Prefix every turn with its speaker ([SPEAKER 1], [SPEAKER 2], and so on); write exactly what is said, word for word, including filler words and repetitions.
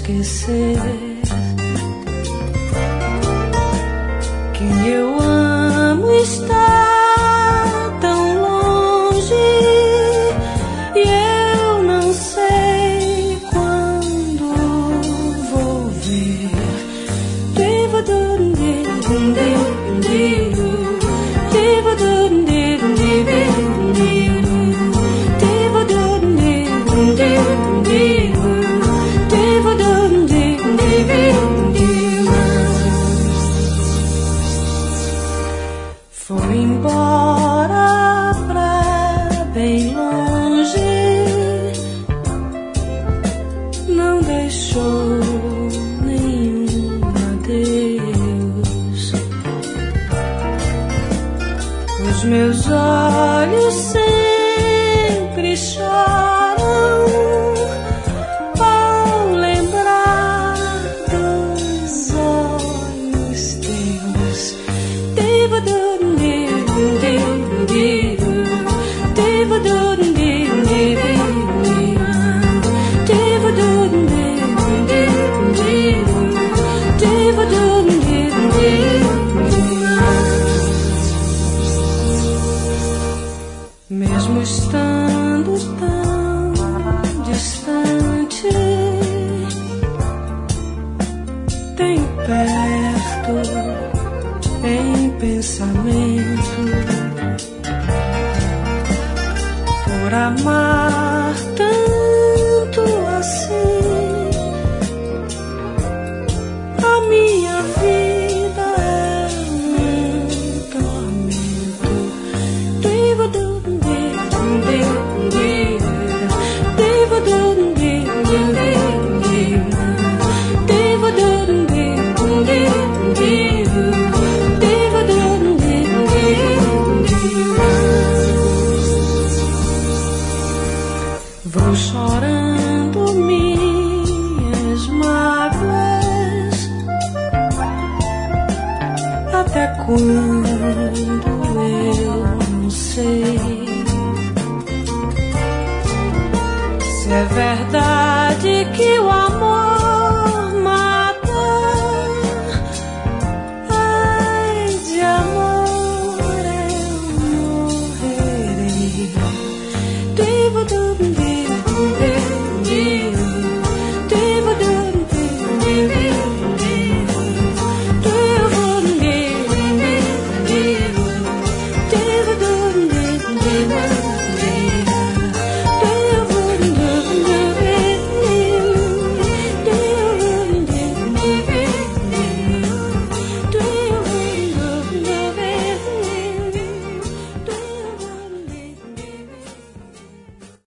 [SPEAKER 1] esquecer quem eu amo está tão longe e eu não sei quando vou ver. Diva dum dum dum dum diva dum dum diva dum dum diva dum foi embora pra bem longe, não deixou nenhum adeus. Os meus olhos sempre choram ao lembrar dos olhos teus. Diva dum dum dum diva dum dum diva dum diva dum mesmo estando tão distante, tem perto em pensamento, por amar tanto assim. A minha vida é um tormento. Diva dum dum dum diva dum dum diva dum vou chorando minhas mágoas até quando eu não sei se é verdade que o